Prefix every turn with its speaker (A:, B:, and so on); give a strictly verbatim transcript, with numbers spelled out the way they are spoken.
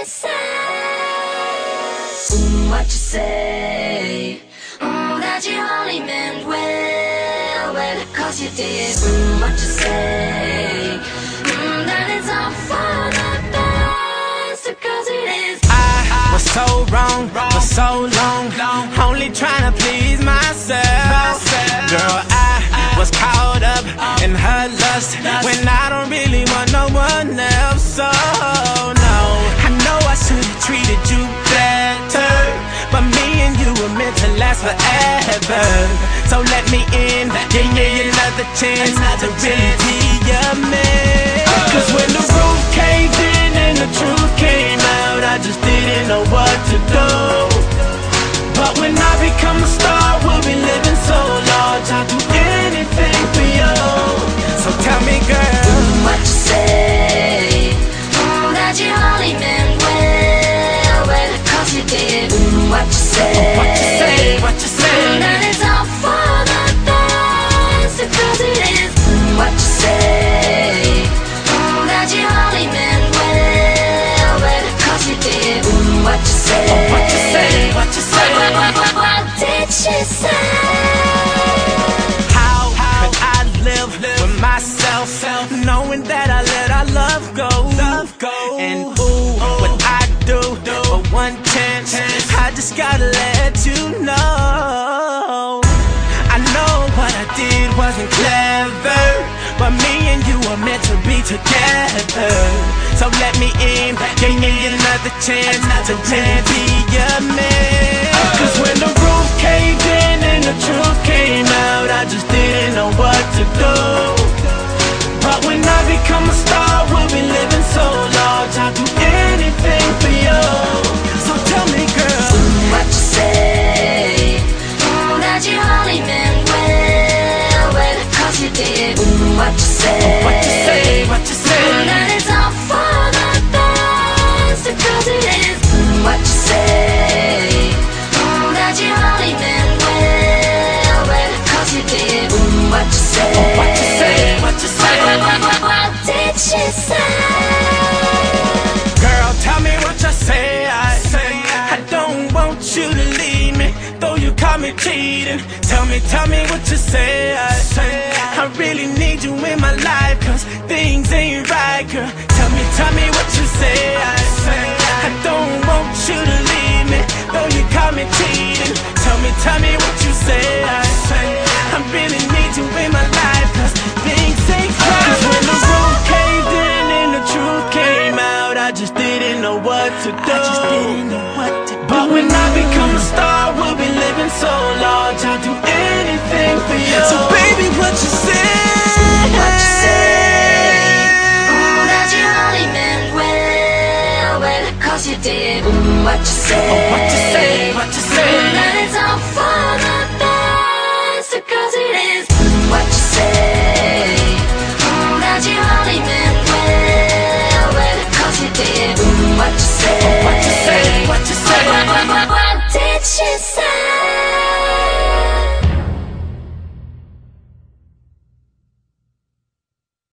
A: say? Mm, what you say? Mm, that you only meant well, well, cause you did. Mm, what you say? Mm, that it's all for the best, cause it is.
B: I was so wrong for so long, only trying to please myself. Girl, I was caught up in her lust when I don't really want no one else. So no, I know I should've treated you better, but me and you were meant to last forever. So let me in, give me another chance to really be your man. Cause when the roof caved in and the truth came out, I just didn't know what to do. But when I become a star, we'll be living so large, I'll do anything for you. So tell me, girl,
A: mm, what you say? Mm, that you only meant well, well, cause you did. Mm, what you say?
B: What you say? What you say?
A: Mm, that it's all for the best, cause it is. Mm, what you say? Mm, that you only meant well, well, cause you did. Mm, what you say?
B: What you say? What you say?
A: What, what, what, what did she say?
B: How could I live with myself, knowing that I let our love go? And ooh, what I do for one chance, I just gotta let you know. I know what I did wasn't clever, but me and you were meant to be together. So let me in, give me another chance to really be your man. Cause when the roof caved in and the truth came out, I just didn't know what to do. But when I become a star, we'll be living so large, I'll do anything for you. So tell me, girl,
A: mm, what you say? Mm, that you only meant well, well, cause you did. Mm, what you say?
B: what you say? What you say?
A: Mm, that it's all for the best, cause it is. Mm, what you say? Mm, that you only meant well, well, cause you did. Mm, what you say?
B: What you say? What you say?
A: What, what, what, what did she say?
B: Girl, tell me what you say. I say I don't want you to leave me, though you caught me cheating. Tell me, tell me what you say. I say I really need you in my life, cause things ain't right, girl. Tell me, tell me what you say. I say I don't want you to leave me, though you caught me cheating. Tell me, tell me what you say. I say I really need you in my life, cause things ain't right. Cause when the roof caved in and the truth came out, I just didn't know what to do. I just didn't know what to do. But when I become a star, we'll be living so large, I'll do anything for you. So baby, what you say?
A: What you say? Mm, that you only meant well, well, cause you did. Mm, what you say?
B: What you say? What you say?
A: Mm, that it's all for the best, cause it is. Mm, what you say? Mm, that you only meant well, well, cause you did. Mm, what you say?
B: What you say? What you say?
A: What, what, what, what did she say?